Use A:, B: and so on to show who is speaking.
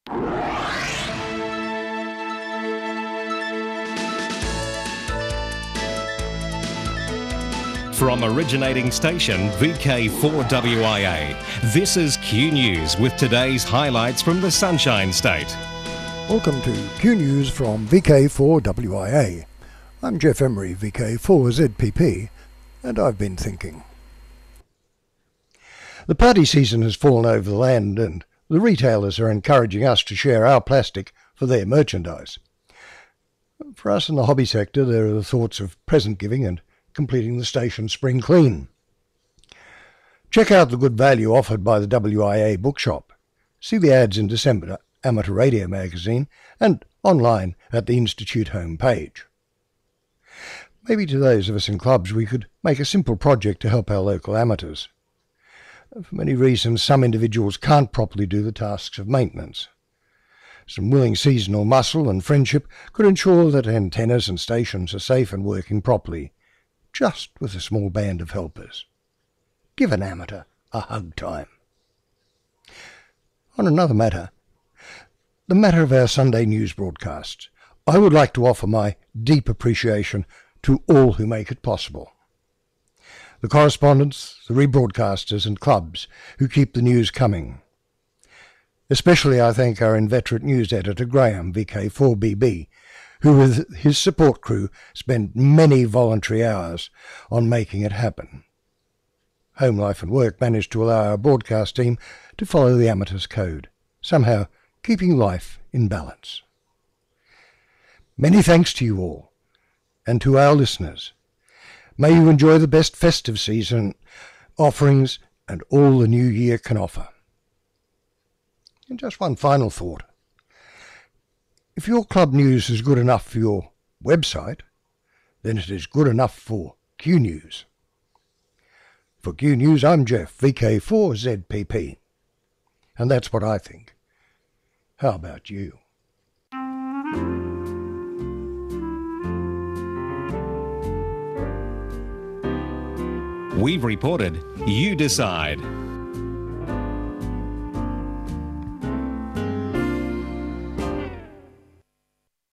A: From originating station VK4WIA, this is Q News with today's highlights from the Sunshine State.
B: Welcome to Q News from VK4WIA. I'm Jeff Emery, VK4ZPP, and I've been thinking. The party season has fallen over the land and the retailers are encouraging us to share our plastic for their merchandise. For us in the hobby sector, there are the thoughts of present giving and completing the station spring clean. Check out the good value offered by the WIA bookshop. See the ads in December Amateur Radio magazine and online at the Institute homepage. Maybe to those of us in clubs we could make a simple project to help our local amateurs. For many reasons, some individuals can't properly do the tasks of maintenance. Some willing seasonal muscle and friendship could ensure that antennas and stations are safe and working properly, just with a small band of helpers. Give an amateur a hug time. On another matter, the matter of our Sunday news broadcasts, I would like to offer my deep appreciation to all who make it possible. The correspondents, the rebroadcasters and clubs who keep the news coming. Especially I thank our inveterate news editor Graham, VK4BB, who with his support crew spent many voluntary hours on making it happen. Home Life and Work managed to allow our broadcast team to follow the amateur's code, somehow keeping life in balance. Many thanks to you all, and to our listeners. May you enjoy the best festive season offerings and all the new year can offer. And just one final thought. If your club news is good enough for your website, then it is good enough for Q News. For Q News, I'm Jeff, VK4ZPP. And that's what I think. How about you?
A: We've reported, you decide.